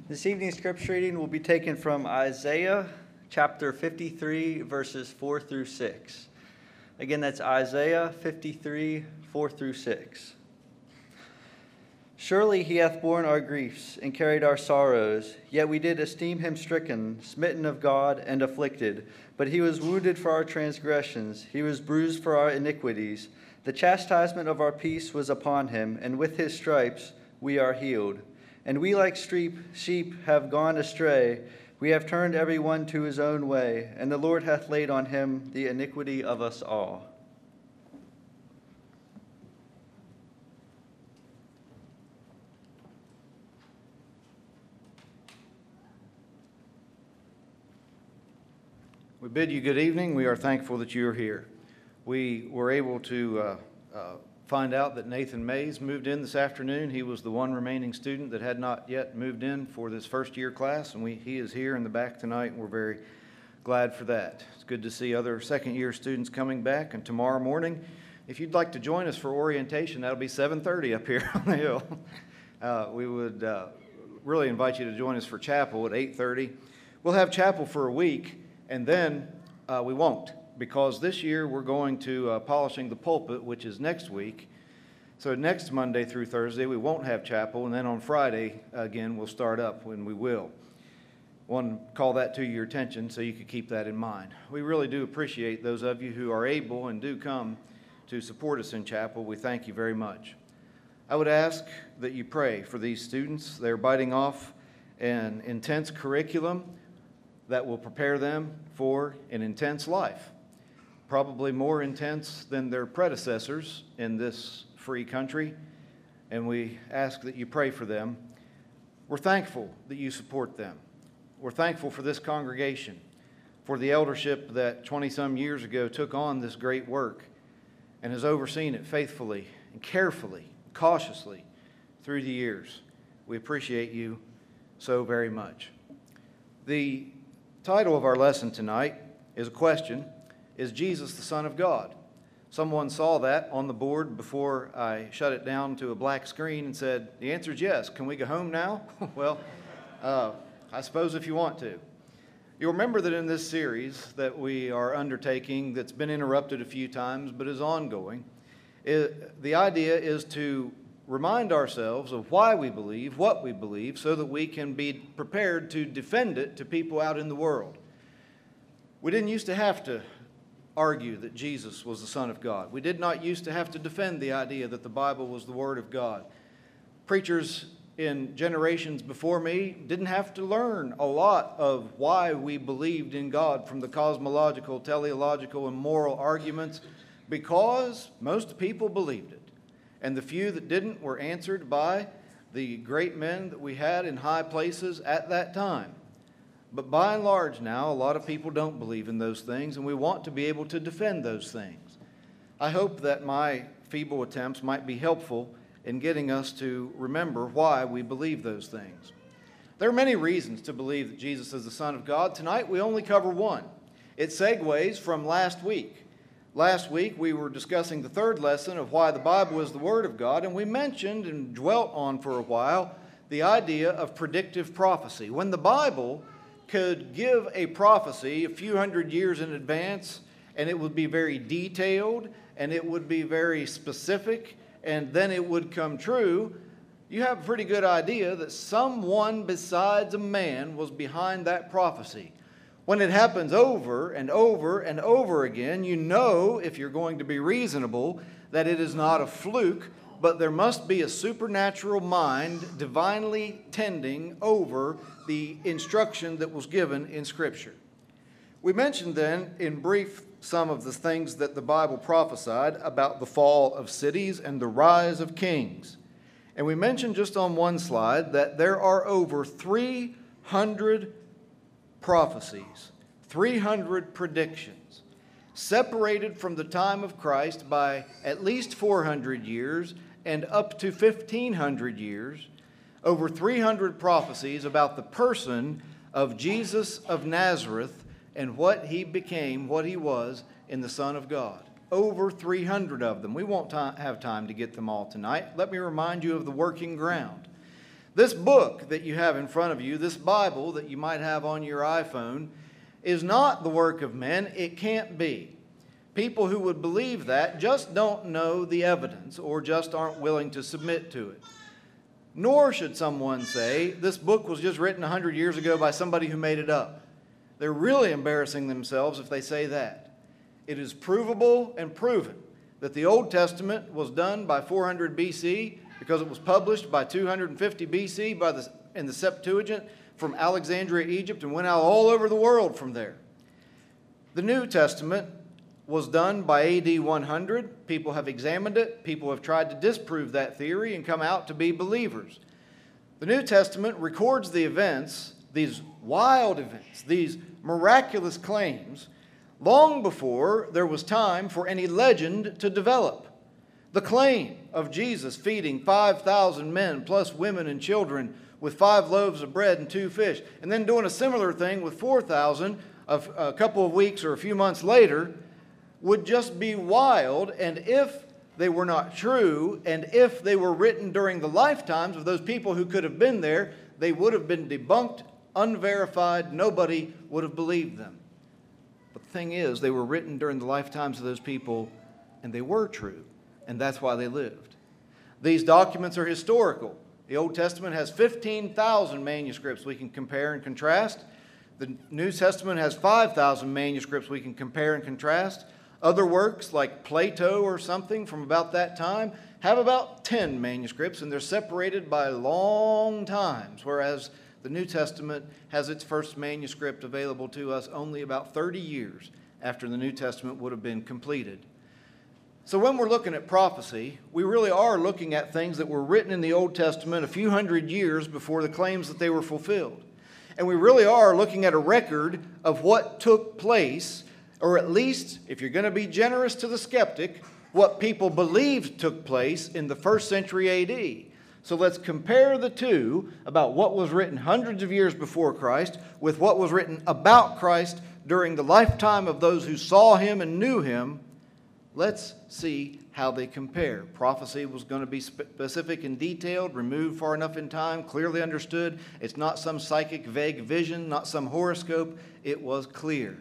This evening's scripture reading will be taken from Isaiah chapter 53, verses 4 through 6. Again, that's Isaiah 53, 4 through 6. Surely he hath borne our griefs and carried our sorrows, yet we did esteem him stricken, smitten of God, and afflicted. But he was wounded for our transgressions, he was bruised for our iniquities. The chastisement of our peace was upon him, and with his stripes we are healed. And we like sheep have gone astray. We have turned every one to his own way, and the Lord hath laid on him the iniquity of us all. We bid you good evening. We are thankful that you are here. We were able to find out that Nathan Mays moved in this afternoon. He was the one remaining student that had not yet moved in for this first year class, and he is here in the back tonight, and we're very glad for that. It's good to see other second year students coming back, and tomorrow morning, if you'd like to join us for orientation, that'll be 7:30 up here on the hill. We would really invite you to join us for chapel at 8:30. We'll have chapel for a week, and then we won't, because this year we're going to polishing the pulpit, which is next week. So next Monday through Thursday we won't have chapel, and then on Friday again we'll start up when we will. Want to call that to your attention so you could keep that in mind. We really do appreciate those of you who are able and do come to support us in chapel. We thank you very much. I would ask that you pray for these students. They're biting off an intense curriculum that will prepare them for an intense life. Probably more intense than their predecessors in this free country, and we ask that you pray for them. We're thankful that you support them. We're thankful for this congregation, for the eldership that 20-some years ago took on this great work and has overseen it faithfully and carefully, cautiously through the years. We appreciate you so very much. The title of our lesson tonight is a question: is Jesus the Son of God? Someone saw that on the board before I shut it down to a black screen and said, the answer is yes. Can we go home now? Well, I suppose if you want to. You'll remember that in this series that we are undertaking, that's been interrupted a few times but is ongoing, the idea is to remind ourselves of why we believe what we believe so that we can be prepared to defend it to people out in the world. We didn't used to have to argue that Jesus was the Son of God. We did not used to have to defend the idea that the Bible was the Word of God. Preachers in generations before me didn't have to learn a lot of why we believed in God from the cosmological, teleological, and moral arguments, because most people believed it. And the few that didn't were answered by the great men that we had in high places at that time. But by and large now, a lot of people don't believe in those things, and we want to be able to defend those things. I hope that my feeble attempts might be helpful in getting us to remember why we believe those things. There are many reasons to believe that Jesus is the Son of God. Tonight we only cover one. It segues from last week. Last week we were discussing the third lesson of why the Bible is the Word of God, and we mentioned and dwelt on for a while the idea of predictive prophecy. When the Bible could give a prophecy a few hundred years in advance, and it would be very detailed, and it would be very specific, and then it would come true, you have a pretty good idea that someone besides a man was behind that prophecy. When it happens over and over and over again, you know, if you're going to be reasonable, that it is not a fluke, but there must be a supernatural mind divinely tending over the instruction that was given in Scripture. We mentioned then, in brief, some of the things that the Bible prophesied about the fall of cities and the rise of kings. And we mentioned just on one slide that there are over 300 prophecies, 300 predictions, separated from the time of Christ by at least 400 years and up to 1,500 years, over 300 prophecies about the person of Jesus of Nazareth and what he became, what he was in the Son of God. Over 300 of them. We won't have time to get them all tonight. Let me remind you of the working ground. This book that you have in front of you, this Bible that you might have on your iPhone, is not the work of men. It can't be. People who would believe that just don't know the evidence or just aren't willing to submit to it. Nor should someone say this book was just written 100 years ago by somebody who made it up. They're really embarrassing themselves if they say that. It is provable and proven that the Old Testament was done by 400 BC because it was published by 250 BC in the Septuagint from Alexandria, Egypt, and went out all over the world from there. The New Testament was done by AD 100. People have examined it. People have tried to disprove that theory and come out to be believers. The New Testament records the events, these wild events, these miraculous claims, long before there was time for any legend to develop. The claim of Jesus feeding 5,000 men plus women and children with 5 loaves of bread and 2 fish, and then doing a similar thing with 4,000 a couple of weeks or a few months later, would just be wild. And if they were not true, and if they were written during the lifetimes of those people who could have been there, they would have been debunked, unverified. Nobody would have believed them. But the thing is, they were written during the lifetimes of those people, and they were true, and that's why they lived. These documents are historical. The Old Testament has 15,000 manuscripts we can compare and contrast. The New Testament has 5,000 manuscripts we can compare and contrast. Other works like Plato or something from about that time have about 10 manuscripts, and they're separated by long times, whereas the New Testament has its first manuscript available to us only about 30 years after the New Testament would have been completed. So when we're looking at prophecy, we really are looking at things that were written in the Old Testament a few hundred years before the claims that they were fulfilled. And we really are looking at a record of what took place, or at least, if you're going to be generous to the skeptic, what people believed took place in the 1st century AD. So let's compare the two about what was written hundreds of years before Christ with what was written about Christ during the lifetime of those who saw him and knew him. Let's see how they compare. Prophecy was going to be specific and detailed, removed far enough in time, clearly understood. It's not some psychic vague vision, not some horoscope. It was clear.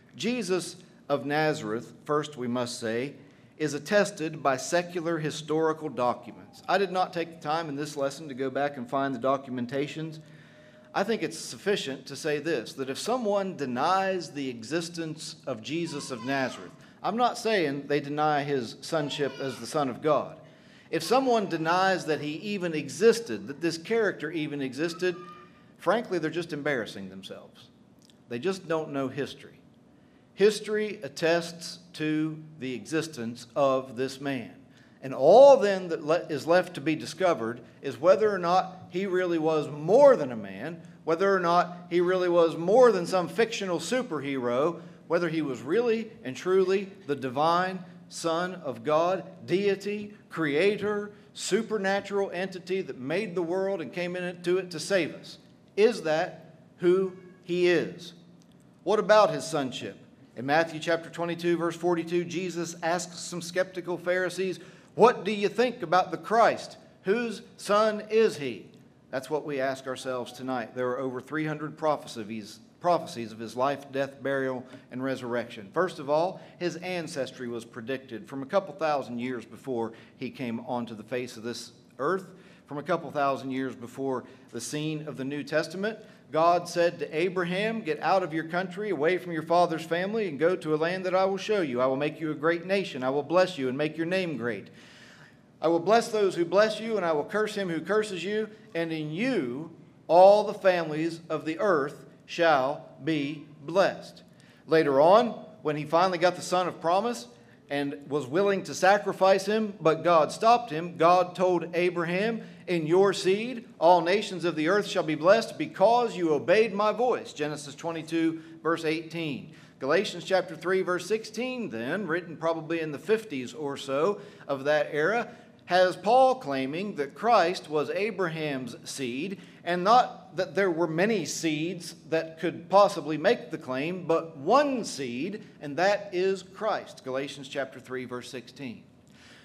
Jesus of Nazareth, first we must say, is attested by secular historical documents. I did not take the time in this lesson to go back and find the documentations. I think it's sufficient to say this, that if someone denies the existence of Jesus of Nazareth, I'm not saying they deny his sonship as the Son of God. If someone denies that he even existed, that this character even existed, frankly, they're just embarrassing themselves. They just don't know history. History attests to the existence of this man. And all then that is left to be discovered is whether or not he really was more than a man, whether or not he really was more than some fictional superhero, whether he was really and truly the divine Son of God, deity, creator, supernatural entity that made the world and came into it to save us. Is that who he is? What about his sonship? In Matthew chapter 22, verse 42, Jesus asks some skeptical Pharisees, "What do you think about the Christ? Whose son is he?" That's what we ask ourselves tonight. There are over 300 prophecies of his life, death, burial, and resurrection. First of all, his ancestry was predicted from a couple thousand years before he came onto the face of this earth, from a couple thousand years before the scene of the New Testament. God said to Abraham, "Get out of your country, away from your father's family, and go to a land that I will show you. I will make you a great nation. I will bless you and make your name great. I will bless those who bless you, and I will curse him who curses you. And in you all the families of the earth shall be blessed." Later on, when he finally got the son of promise and was willing to sacrifice him, but God stopped him, God told Abraham, "In your seed, all nations of the earth shall be blessed because you obeyed my voice." Genesis 22, verse 18. Galatians chapter 3, verse 16, then, written probably in the 50s or so of that era, has Paul claiming that Christ was Abraham's seed, and not that there were many seeds that could possibly make the claim, but one seed, and that is Christ. Galatians chapter 3, verse 16.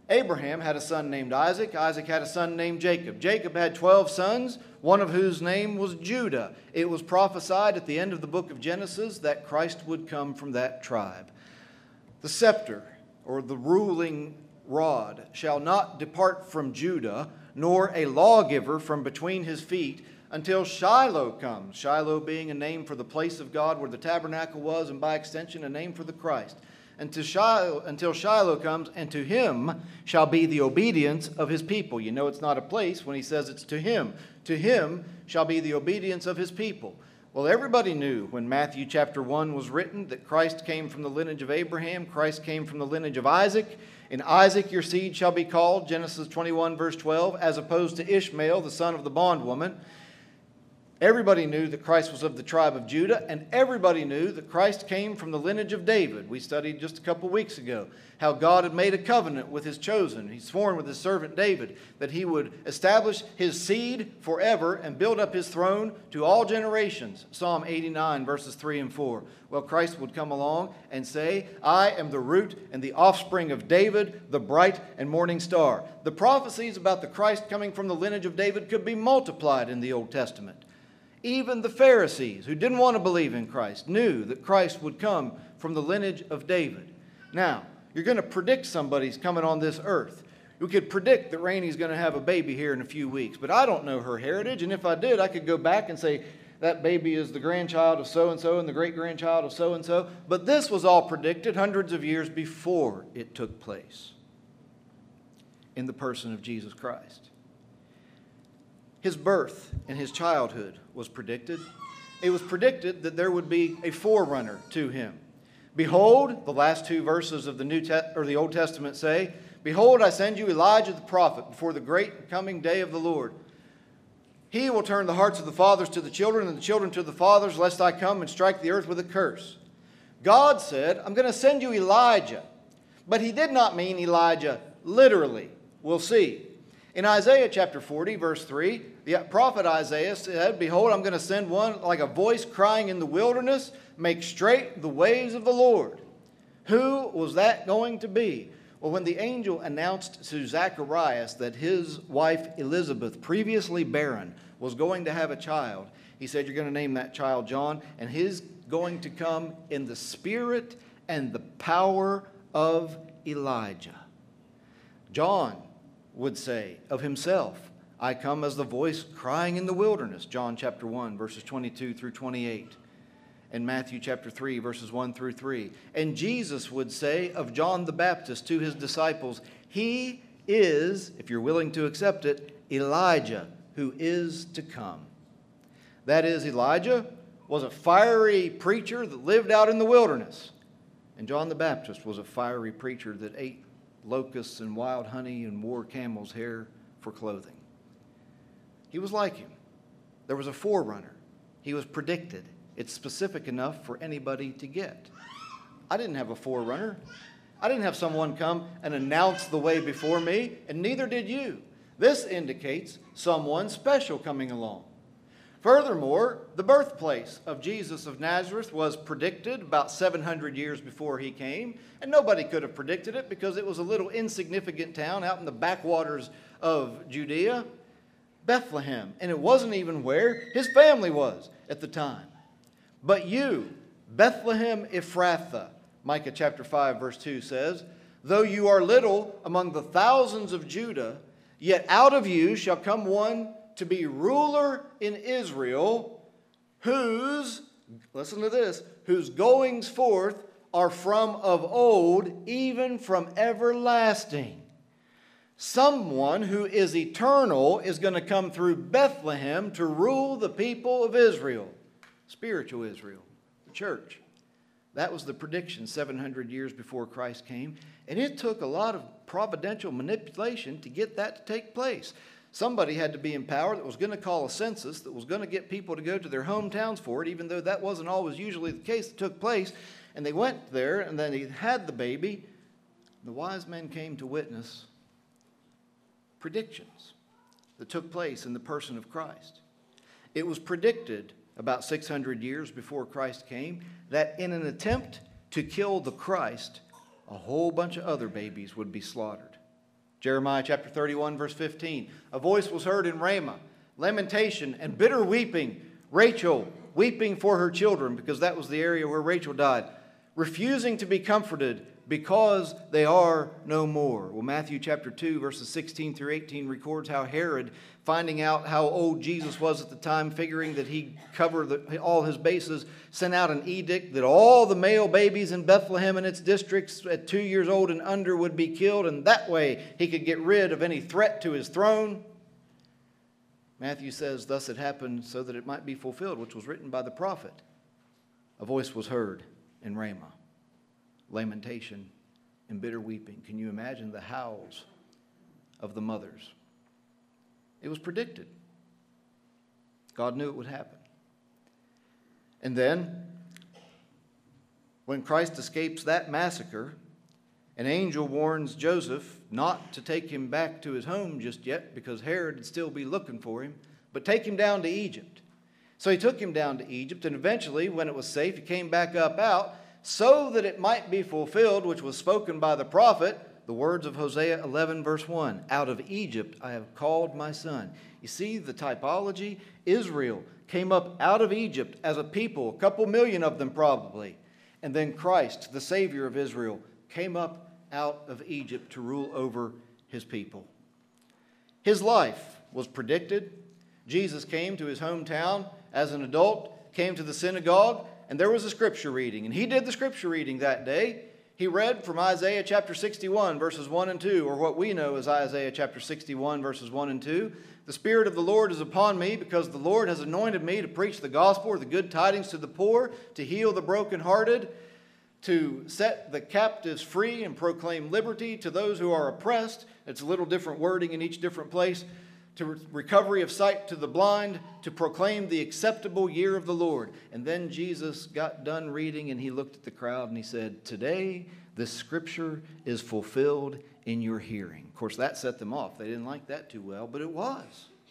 Abraham had a son named Isaac. Isaac had a son named Jacob. Jacob had 12 sons, one of whose name was Judah. It was prophesied at the end of the book of Genesis that Christ would come from that tribe. The scepter, or the ruling rod, shall not depart from Judah, nor a lawgiver from between his feet, until Shiloh comes. Shiloh being a name for the place of God where the tabernacle was, and by extension a name for the Christ. Until Shiloh comes, and to him shall be the obedience of his people. You know it's not a place when he says it's to him. To him shall be the obedience of his people. Well, everybody knew when Matthew chapter 1 was written that Christ came from the lineage of Abraham, Christ came from the lineage of Isaac. In Isaac your seed shall be called, Genesis 21 verse 12, as opposed to Ishmael, the son of the bondwoman. Everybody knew that Christ was of the tribe of Judah, and everybody knew that Christ came from the lineage of David. We studied just a couple weeks ago how God had made a covenant with his chosen. He sworn with his servant David that he would establish his seed forever and build up his throne to all generations. Psalm 89 verses 3 and 4. Well, Christ would come along and say, I am the root and the offspring of David, the bright and morning star. The prophecies about the Christ coming from the lineage of David could be multiplied in the Old Testament. Even the Pharisees, who didn't want to believe in Christ, knew that Christ would come from the lineage of David. Now, you're going to predict somebody's coming on this earth. You could predict that Rainey's going to have a baby here in a few weeks, but I don't know her heritage, and if I did, I could go back and say, that baby is the grandchild of so-and-so and the great-grandchild of so-and-so. But this was all predicted hundreds of years before it took place in the person of Jesus Christ. His birth and his childhood was predicted. It was predicted that there would be a forerunner to him. Behold, the last two verses of the Old Testament say, Behold, I send you Elijah the prophet before the great coming day of the Lord. He will turn the hearts of the fathers to the children and the children to the fathers, lest I come and strike the earth with a curse. God said, I'm going to send you Elijah. But he did not mean Elijah literally. We'll see. In Isaiah chapter 40, verse 3, the prophet Isaiah said, Behold, I'm going to send one like a voice crying in the wilderness, make straight the ways of the Lord. Who was that going to be? Well, when the angel announced to Zacharias that his wife Elizabeth, previously barren, was going to have a child, he said, You're going to name that child John, and he's going to come in the spirit and the power of Elijah. John would say of himself, I come as the voice crying in the wilderness, John chapter 1, verses 22 through 28, and Matthew chapter 3, verses 1 through 3. And Jesus would say of John the Baptist to his disciples, He is, if you're willing to accept it, Elijah, who is to come. That is, Elijah was a fiery preacher that lived out in the wilderness, and John the Baptist was a fiery preacher that ate locusts and wild honey and wore camel's hair for clothing. He was like him. There was a forerunner. He was predicted. It's specific enough for anybody to get. I didn't have a forerunner. I didn't have someone come and announce the way before me, and neither did you. This indicates someone special coming along. Furthermore, the birthplace of Jesus of Nazareth was predicted about 700 years before he came, and nobody could have predicted it because it was a little insignificant town out in the backwaters of Judea, Bethlehem, and it wasn't even where his family was at the time. But you, Bethlehem Ephrathah, Micah chapter 5 verse 2 says, Though you are little among the thousands of Judah, yet out of you shall come one to be ruler in Israel, whose, listen to this, whose goings forth are from of old, even from everlasting. Someone who is eternal is going to come through Bethlehem to rule the people of Israel, spiritual Israel, the church. That was the prediction 700 years before Christ came, and it took a lot of providential manipulation to get that to take place. Somebody had to be in power that was going to call a census, that was going to get people to go to their hometowns for it, even though that wasn't always usually the case that took place. And they went there, and then he had the baby. The wise men came to witness predictions that took place in the person of Christ. It was predicted about 600 years before Christ came that in an attempt to kill the Christ, a whole bunch of other babies would be slaughtered. Jeremiah chapter 31, verse 15. A voice was heard in Ramah, lamentation and bitter weeping. Rachel weeping for her children, because that was the area where Rachel died, refusing to be comforted because they are no more. Well, Matthew chapter 2, verses 16 through 18 records how Herod, finding out how old Jesus was at the time, figuring that he covered all his bases, sent out an edict that all the male babies in Bethlehem and its districts at 2 years old and under would be killed, and that way he could get rid of any threat to his throne. Matthew says, thus it happened so that it might be fulfilled, which was written by the prophet. A voice was heard in Ramah, lamentation and bitter weeping. Can you imagine the howls of the mothers? It was predicted. God knew it would happen. And then, when Christ escapes that massacre, an angel warns Joseph not to take him back to his home just yet, because Herod would still be looking for him, but take him down to Egypt. So he took him down to Egypt, and eventually, when it was safe, he came back up out, so that it might be fulfilled, which was spoken by the prophet, the words of Hosea 11, verse 1, out of Egypt I have called my son. You see the typology? Israel came up out of Egypt as a people, a couple million of them probably. And then Christ, the Savior of Israel, came up out of Egypt to rule over his people. His life was predicted. Jesus came to his hometown as an adult, came to the synagogue, and there was a scripture reading. And he did the scripture reading that day. He read from Isaiah chapter 61, verses 1 and 2, or what we know as Isaiah chapter 61, verses 1 and 2. The Spirit of the Lord is upon me, because the Lord has anointed me to preach the gospel or the good tidings to the poor, to heal the brokenhearted, to set the captives free and proclaim liberty to those who are oppressed. It's a little different wording in each different place. To recovery of sight to the blind, to proclaim the acceptable year of the Lord. And then Jesus got done reading, and he looked at the crowd and he said, today this scripture is fulfilled in your hearing. Of course, that set them off. They didn't like that too well, but it was.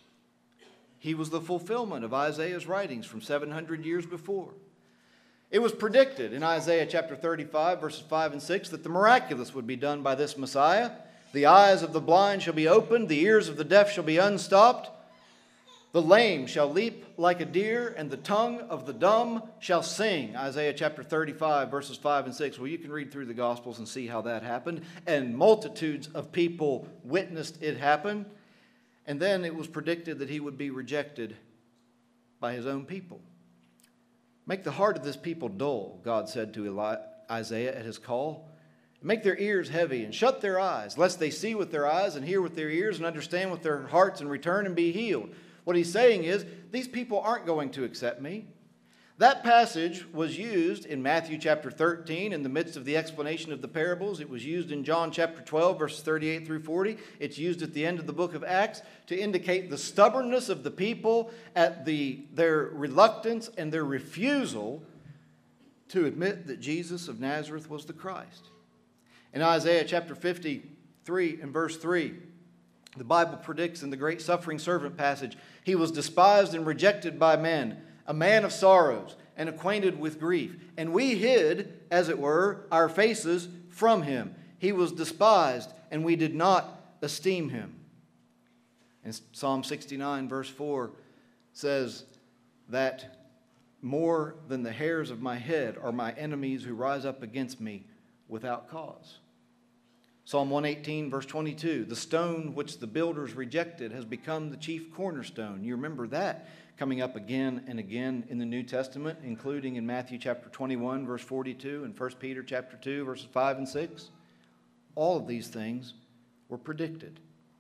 He was the fulfillment of Isaiah's writings from 700 years before. It was predicted in Isaiah chapter 35, verses 5 and 6, that the miraculous would be done by this Messiah. The eyes of the blind shall be opened, the ears of the deaf shall be unstopped. The lame shall leap like a deer, and the tongue of the dumb shall sing. Isaiah chapter 35, verses 5 and 6. Well, you can read through the Gospels and see how that happened. And multitudes of people witnessed it happen. And then it was predicted that he would be rejected by his own people. Make the heart of this people dull, God said to Isaiah at his call. Make their ears heavy and shut their eyes, lest they see with their eyes and hear with their ears and understand with their hearts and return and be healed. What he's saying is, these people aren't going to accept me. That passage was used in Matthew chapter 13 in the midst of the explanation of the parables. It was used in John chapter 12, verses 38 through 40. It's used at the end of the book of Acts to indicate the stubbornness of the people at their reluctance and their refusal to admit that Jesus of Nazareth was the Christ. In Isaiah chapter 53 and verse 3, the Bible predicts in the great suffering servant passage, he was despised and rejected by men, a man of sorrows and acquainted with grief. And we hid, as it were, our faces from him. He was despised, and we did not esteem him. And Psalm 69 verse 4 says that more than the hairs of my head are my enemies who rise up against me without cause. Psalm 118, verse 22, the stone which the builders rejected has become the chief cornerstone. You remember that coming up again and again in the New Testament, including in Matthew chapter 21, verse 42, and 1 Peter chapter 2, verses 5 and 6. All of these things were predicted.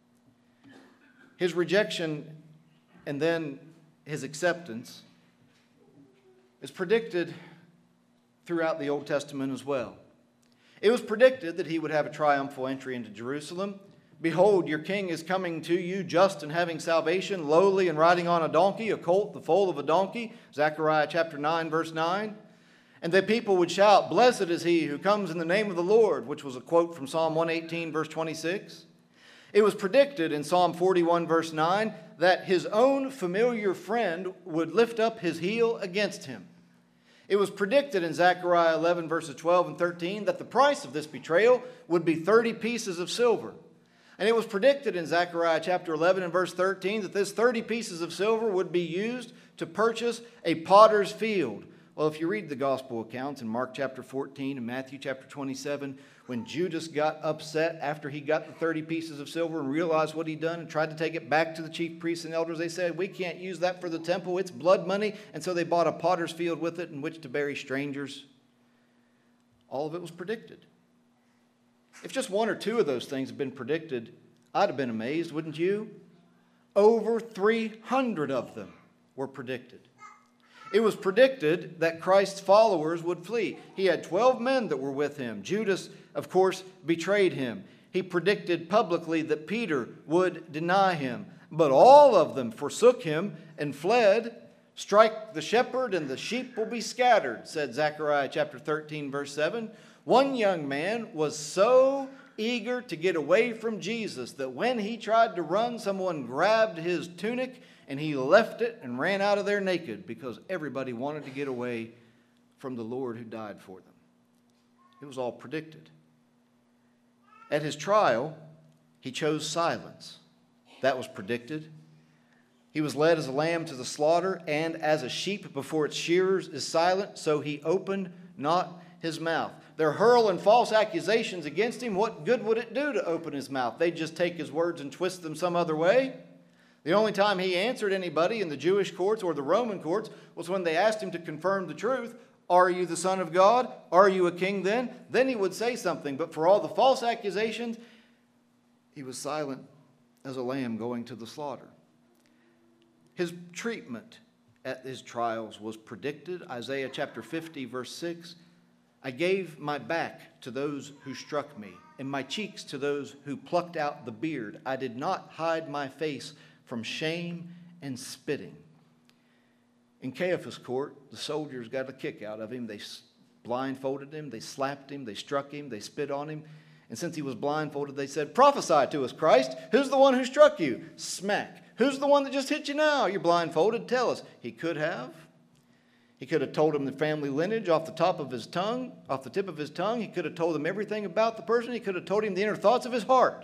His rejection and then his acceptance is predicted throughout the Old Testament as well. It was predicted that he would have a triumphal entry into Jerusalem. Behold, your king is coming to you, just and having salvation, lowly and riding on a donkey, a colt, the foal of a donkey. Zechariah chapter 9, verse 9. And the people would shout, blessed is he who comes in the name of the Lord, which was a quote from Psalm 118, verse 26. It was predicted in Psalm 41, verse 9, that his own familiar friend would lift up his heel against him. It was predicted in Zechariah 11, verses 12 and 13, that the price of this betrayal would be 30 pieces of silver. And it was predicted in Zechariah chapter 11 and verse 13 that this 30 pieces of silver would be used to purchase a potter's field. Well, if you read the gospel accounts in Mark chapter 14 and Matthew chapter 27, when Judas got upset after he got the 30 pieces of silver and realized what he'd done and tried to take it back to the chief priests and elders, they said, we can't use that for the temple. It's blood money. And so they bought a potter's field with it in which to bury strangers. All of it was predicted. If just one or two of those things had been predicted, I'd have been amazed, wouldn't you? Over 300 of them were predicted. It was predicted that Christ's followers would flee. He had 12 men that were with him. Judas, of course, betrayed him. He predicted publicly that Peter would deny him. But all of them forsook him and fled. Strike the shepherd and the sheep will be scattered, said Zechariah chapter 13, verse 7. One young man was so eager to get away from Jesus that when he tried to run, someone grabbed his tunic and he left it and ran out of there naked because everybody wanted to get away from the Lord who died for them. It was all predicted. At his trial, he chose silence. That was predicted. He was led as a lamb to the slaughter, and as a sheep before its shearers is silent, so he opened not his mouth. They're hurling false accusations against him. What good would it do to open his mouth? They'd just take his words and twist them some other way. The only time he answered anybody in the Jewish courts or the Roman courts was when they asked him to confirm the truth. Are you the Son of God? Are you a king then? Then he would say something. But for all the false accusations, he was silent as a lamb going to the slaughter. His treatment at his trials was predicted. Isaiah chapter 50, verse 6. I gave my back to those who struck me, and my cheeks to those who plucked out the beard. I did not hide my face from shame and spitting. In Caiaphas' court, the soldiers got a kick out of him. They blindfolded him, they slapped him, they struck him, they spit on him. And since he was blindfolded, they said, prophesy to us, Christ. Who's the one who struck you? Smack. Who's the one that just hit you now? You're blindfolded. Tell us. He could have. He could have told him the family lineage off the tip of his tongue. He could have told him everything about the person. He could have told him the inner thoughts of his heart.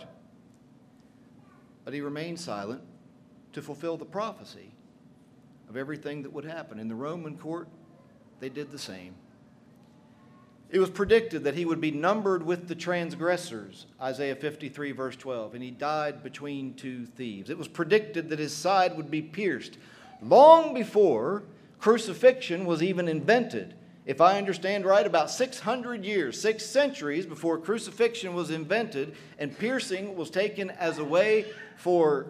But he remained silent to fulfill the prophecy of everything that would happen. In the Roman court, they did the same. It was predicted that he would be numbered with the transgressors, Isaiah 53, verse 12, and he died between two thieves. It was predicted that his side would be pierced long before crucifixion was even invented. If I understand right, about 600 years, 6 centuries before crucifixion was invented and piercing was taken as a way for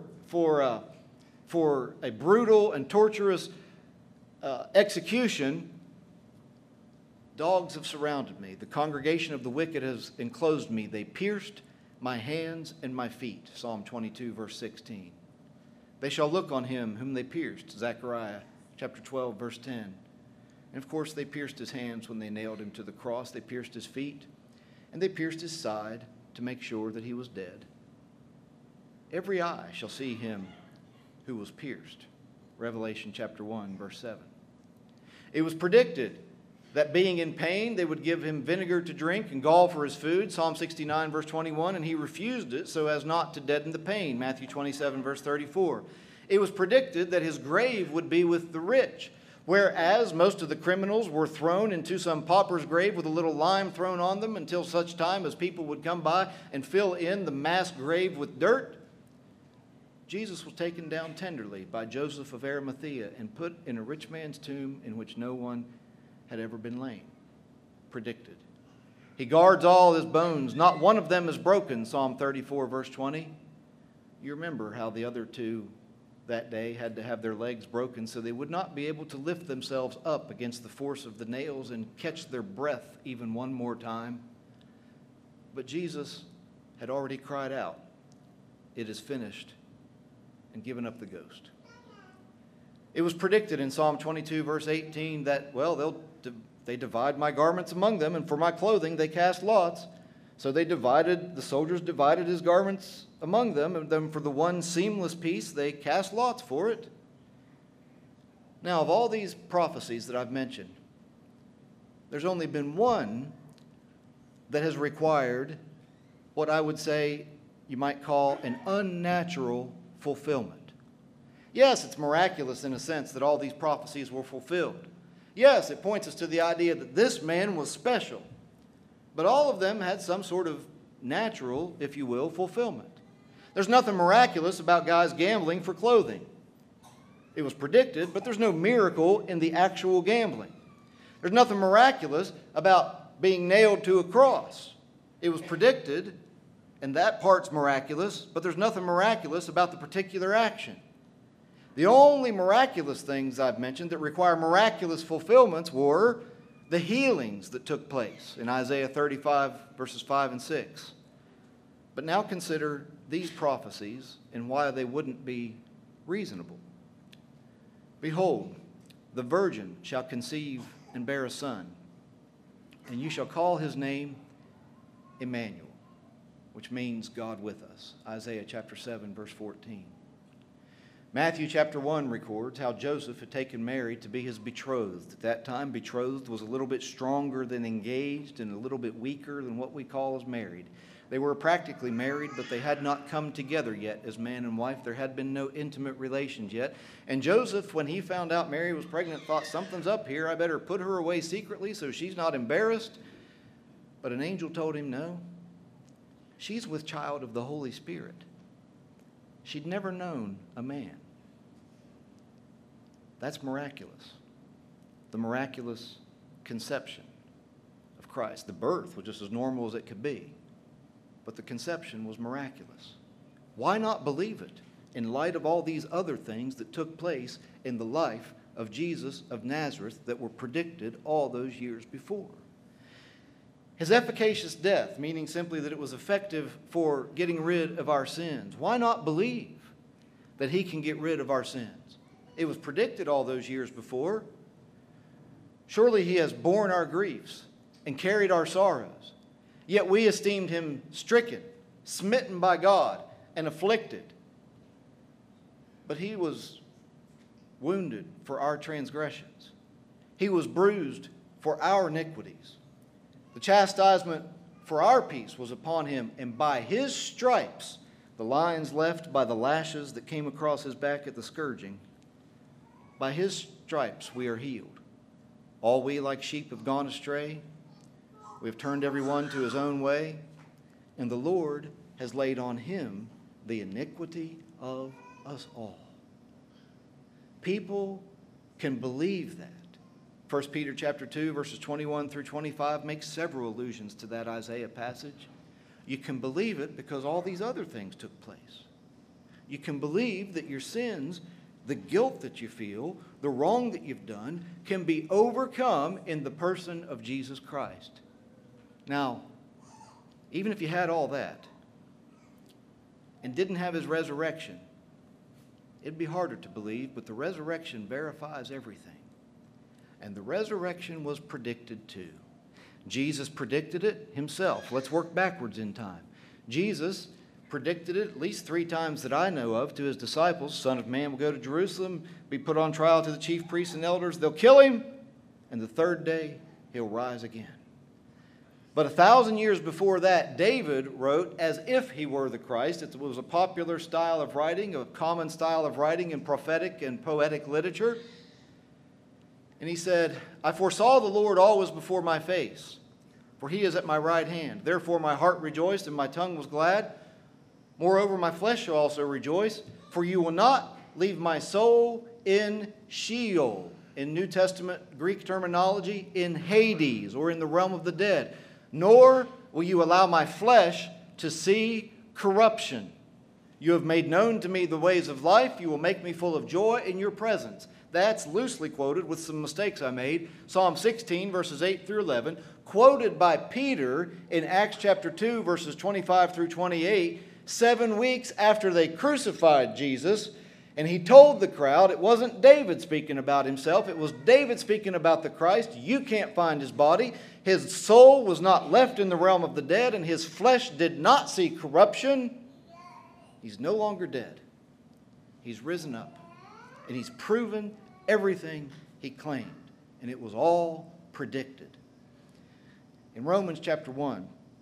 a brutal and torturous execution, dogs have surrounded me. The congregation of the wicked has enclosed me. They pierced my hands and my feet. Psalm 22, verse 16. They shall look on him whom they pierced. Zechariah chapter 12, verse 10. And of course, they pierced his hands when they nailed him to the cross. They pierced his feet, and they pierced his side to make sure that he was dead. Every eye shall see him who was pierced. Revelation chapter 1, verse 7. It was predicted that being in pain, they would give him vinegar to drink and gall for his food, Psalm 69, verse 21, and he refused it so as not to deaden the pain, Matthew 27, verse 34. It was predicted that his grave would be with the rich, whereas most of the criminals were thrown into some pauper's grave with a little lime thrown on them until such time as people would come by and fill in the mass grave with dirt. Jesus was taken down tenderly by Joseph of Arimathea and put in a rich man's tomb in which no one had ever been laid. Predicted. He guards all his bones. Not one of them is broken, Psalm 34, verse 20. You remember how the other two that day had to have their legs broken so they would not be able to lift themselves up against the force of the nails and catch their breath even one more time. But Jesus had already cried out, "It is finished," and given up the ghost. It was predicted in Psalm 22, verse 18 that, well, they divide my garments among them, and for my clothing they cast lots. So the soldiers divided his garments among them, and then for the one seamless piece, they cast lots for it. Now, of all these prophecies that I've mentioned, there's only been one that has required what I would say you might call an unnatural fulfillment. Yes, it's miraculous in a sense that all these prophecies were fulfilled. Yes, it points us to the idea that this man was special. But all of them had some sort of natural, if you will, fulfillment. There's nothing miraculous about guys gambling for clothing. It was predicted, but there's no miracle in the actual gambling. There's nothing miraculous about being nailed to a cross. It was predicted, and that part's miraculous, but there's nothing miraculous about the particular action. The only miraculous things I've mentioned that require miraculous fulfillments were the healings that took place in Isaiah 35, verses 5 and 6. But now consider these prophecies and why they wouldn't be reasonable. Behold, the virgin shall conceive and bear a son, and you shall call his name Emmanuel, which means God with us. Isaiah chapter 7, verse 14. Matthew chapter 1 records how Joseph had taken Mary to be his betrothed. At that time, betrothed was a little bit stronger than engaged and a little bit weaker than what we call as married. They were practically married, but they had not come together yet as man and wife. There had been no intimate relations yet. And Joseph, when he found out Mary was pregnant, thought, something's up here. I better put her away secretly so she's not embarrassed. But an angel told him, no, she's with child of the Holy Spirit. She'd never known a man. That's miraculous. The miraculous conception of Christ. The birth was just as normal as it could be, but the conception was miraculous. Why not believe it in light of all these other things that took place in the life of Jesus of Nazareth that were predicted all those years before? His efficacious death, meaning simply that it was effective for getting rid of our sins. Why not believe that he can get rid of our sins? It was predicted all those years before. Surely he has borne our griefs and carried our sorrows. Yet we esteemed him stricken, smitten by God, and afflicted. But he was wounded for our transgressions. He was bruised for our iniquities. The chastisement for our peace was upon him, and by his stripes, the lines left by the lashes that came across his back at the scourging, by his stripes we are healed. All we like sheep have gone astray. We have turned every one to his own way, and the Lord has laid on him the iniquity of us all. People can believe that. 1 Peter chapter 2, verses 21 through 25 makes several allusions to that Isaiah passage. You can believe it because all these other things took place. You can believe that your sins, the guilt that you feel, the wrong that you've done, can be overcome in the person of Jesus Christ. Now, even if you had all that and didn't have his resurrection, it'd be harder to believe, but the resurrection verifies everything. And the resurrection was predicted too. Jesus predicted it himself. Let's work backwards in time. Jesus predicted it at least 3 times that I know of to his disciples. Son of Man will go to Jerusalem, be put on trial to the chief priests and elders. They'll kill him, and the 3rd day he'll rise again. But 1,000 years before that, David wrote as if he were the Christ. It was a popular style of writing, a common style of writing in prophetic and poetic literature. And he said, I foresaw the Lord always before my face, for he is at my right hand. Therefore my heart rejoiced and my tongue was glad. Moreover, my flesh shall also rejoice, for you will not leave my soul in Sheol. In New Testament Greek terminology, in Hades, or in the realm of the dead. Nor will you allow my flesh to see corruption. You have made known to me the ways of life. You will make me full of joy in your presence. That's loosely quoted with some mistakes I made. Psalm 16, verses 8 through 11, quoted by Peter in Acts chapter 2, verses 25 through 28, 7 weeks after they crucified Jesus. And he told the crowd, it wasn't David speaking about himself, it was David speaking about the Christ. You can't find his body. His soul was not left in the realm of the dead, and his flesh did not see corruption. He's no longer dead. He's risen up. And he's proven everything he claimed. And it was all predicted. In Romans chapter 1,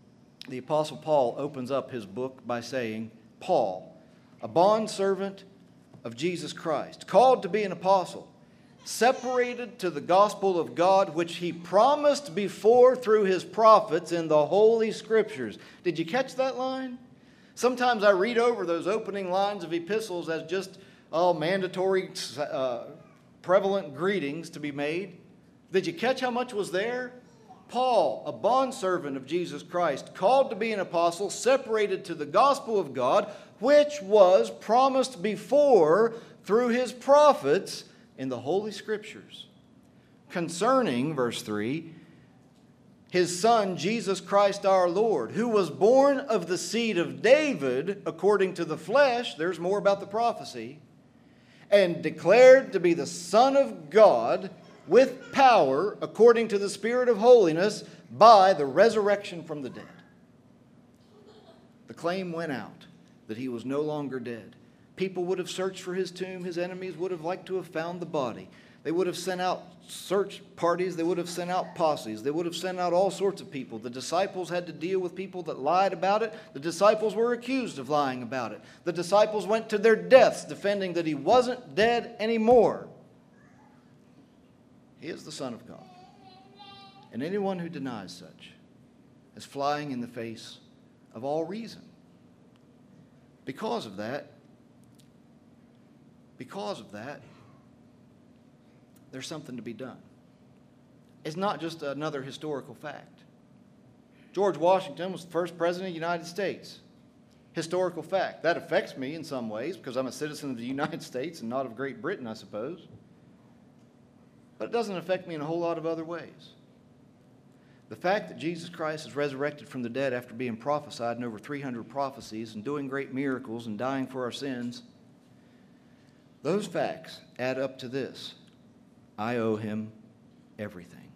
the Apostle Paul opens up his book by saying, Paul, a bondservant of Jesus Christ, called to be an apostle, separated to the gospel of God, which he promised before through his prophets in the Holy Scriptures. Did you catch that line? Sometimes I read over those opening lines of epistles as just mandatory, prevalent greetings to be made. Did you catch how much was there? Paul, a bondservant of Jesus Christ, called to be an apostle, separated to the gospel of God, which was promised before through his prophets in the Holy Scriptures, concerning, verse 3, his Son, Jesus Christ our Lord, who was born of the seed of David according to the flesh, there's more about the prophecy, and declared to be the Son of God with power according to the Spirit of holiness by the resurrection from the dead. The claim went out that he was no longer dead. People would have searched for his tomb. His enemies would have liked to have found the body. They would have sent out search parties. They would have sent out posses. They would have sent out all sorts of people. The disciples had to deal with people that lied about it. The disciples were accused of lying about it. The disciples went to their deaths defending that he wasn't dead anymore. He is the Son of God. And anyone who denies such is flying in the face of all reason. Because of that, there's something to be done. It's not just another historical fact. George Washington was the first president of the United States. Historical fact. That affects me in some ways because I'm a citizen of the United States and not of Great Britain, I suppose. But it doesn't affect me in a whole lot of other ways. The fact that Jesus Christ is resurrected from the dead after being prophesied in over 300 prophecies and doing great miracles and dying for our sins, those facts add up to this: I owe him everything.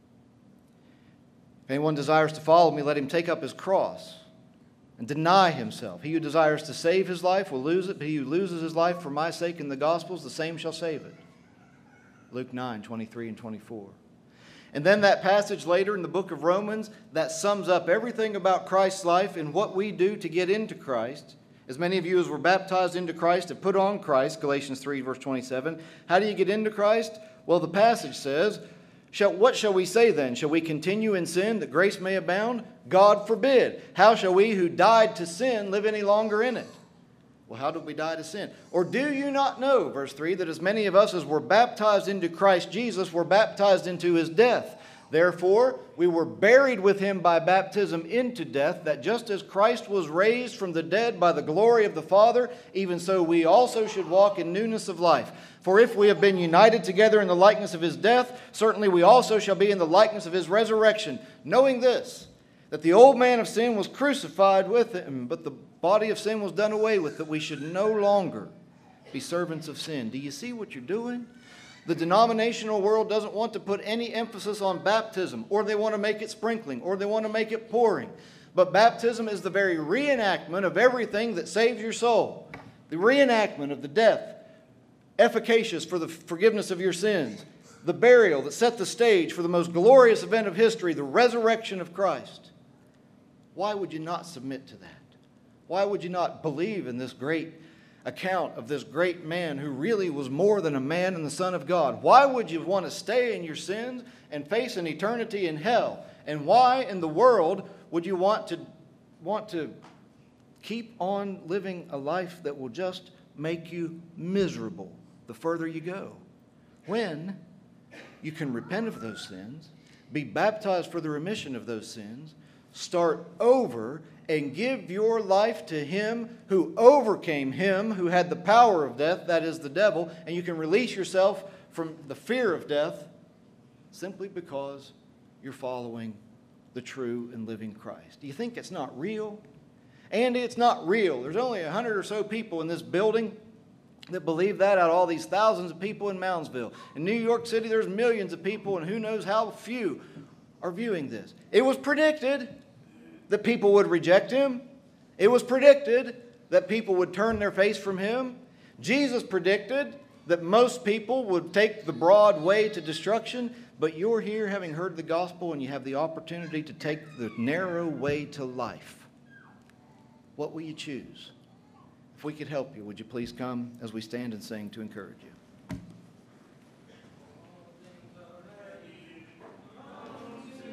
If anyone desires to follow me, let him take up his cross and deny himself. He who desires to save his life will lose it, but he who loses his life for my sake in the Gospels, the same shall save it. Luke 9, 23 and 24. And then that passage later in the book of Romans that sums up everything about Christ's life and what we do to get into Christ. As many of you as were baptized into Christ have put on Christ, Galatians 3, verse 27. How do you get into Christ? Well, the passage says, what shall we say then? Shall we continue in sin that grace may abound? God forbid. How shall we who died to sin live any longer in it? Well, how did we die to sin? Or do you not know, verse 3, that as many of us as were baptized into Christ Jesus were baptized into his death? Therefore, we were buried with him by baptism into death, that just as Christ was raised from the dead by the glory of the Father, even so we also should walk in newness of life. For if we have been united together in the likeness of his death, certainly we also shall be in the likeness of his resurrection, knowing this, that the old man of sin was crucified with him, but the body of sin was done away with, that we should no longer be servants of sin. Do you see what you're doing? The denominational world doesn't want to put any emphasis on baptism, or they want to make it sprinkling, or they want to make it pouring. But baptism is the very reenactment of everything that saves your soul. The reenactment of the death, efficacious for the forgiveness of your sins. The burial that set the stage for the most glorious event of history, the resurrection of Christ. Why would you not submit to that? Why would you not believe in this great account of this great man who really was more than a man and the Son of God? Why would you want to stay in your sins and face an eternity in hell? And why in the world would you want to keep on living a life that will just make you miserable the further you go? When you can repent of those sins, be baptized for the remission of those sins, start over and give your life to him who overcame him who had the power of death, that is the devil, and you can release yourself from the fear of death simply because you're following the true and living Christ. Do you think it's not real? Andy, it's not real. There's only 100 or so people in this building that believe that out of all these thousands of people in Moundsville. In New York City, there's millions of people, and who knows how few are viewing this. It was predicted that people would reject him. It was predicted that people would turn their face from him. Jesus predicted that most people would take the broad way to destruction. But you're here having heard the gospel and you have the opportunity to take the narrow way to life. What will you choose? If we could help you, would you please come as we stand and sing to encourage you?